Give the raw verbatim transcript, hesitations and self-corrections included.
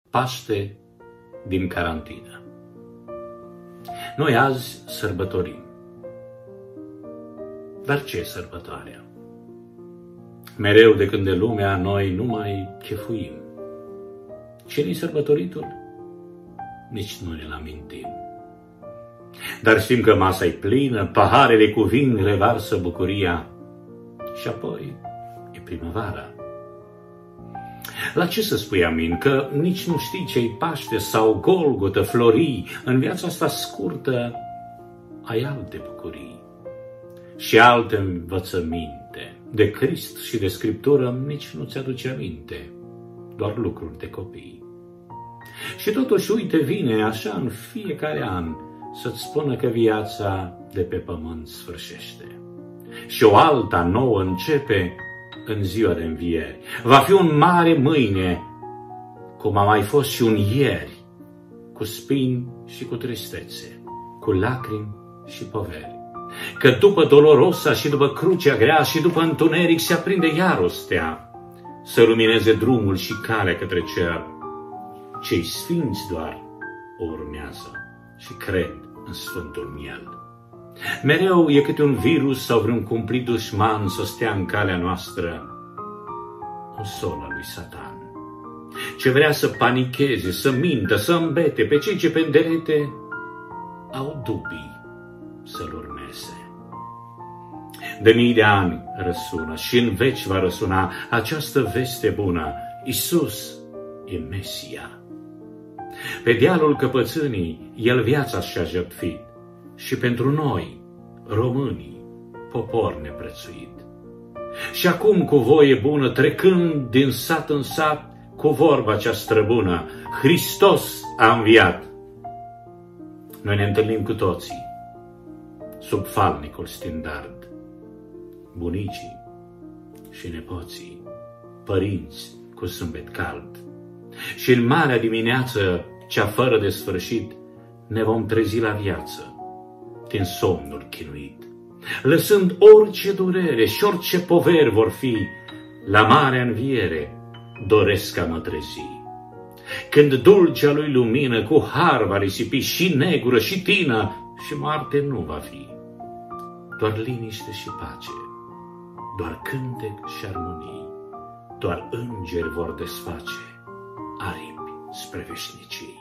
Paște din carantină. Noi azi sărbătorim. Dar ce sărbătoarea? Mereu de când e lumea, noi nu mai chefuim. Ce-i sărbătoritul? Nici nu ne-l amintim. Dar știm că masa e plină, paharele cu vin revarsă bucuria și apoi e primăvara. La ce să spui amin? Că nici nu știi ce-i Paște sau Golgotă, florii. În viața asta scurtă ai alte bucurii și alte învățăminte. De Crist și de Scriptură nici nu ți-aduce aminte, doar lucruri de copii. Și totuși, uite, vine așa în fiecare an să-ți spună că viața de pe pământ sfârșește și o alta nouă începe în ziua de învieri. Va fi un mare mâine, cum a mai fost și un ieri, cu spini și cu tristețe, cu lacrimi și poveri. Că după dolorosa și după crucea grea și după întuneric se aprinde iar o stea, să lumineze drumul și calea către cer. Cei sfinți doar o urmează și cred în Sfântul Miel. Mereu e câte un virus sau vreun cumplit dușman să stea în calea noastră, un sol al lui Satan, ce vrea să panicheze, să mintă, să îmbete pe cei ce penderete au dubii să-l urmeze. De mii de ani răsună și în veci va răsuna această veste bună: Iisus e Mesia. Pe dealul căpățânii El viața și-a jertfit și pentru noi, românii, popor neprețuit. Și acum cu voie bună, trecând din sat în sat, cu vorba cea străbună: Hristos a înviat. Noi ne întâlnim cu toții sub falnicul stindard, bunicii și nepoții, părinți cu zâmbet cald. Și în marea dimineață, cea fără de sfârșit, ne vom trezi la viață din somnul chinuit, lăsând orice durere și orice poveri vor fi. La marea înviere doresc a mă trezi, când dulcea lui lumină cu har va risipi și negură și tină, și moarte nu va fi. Doar liniște și pace, doar cântec și armonii, doar îngeri vor desface aripi spre veșnicii.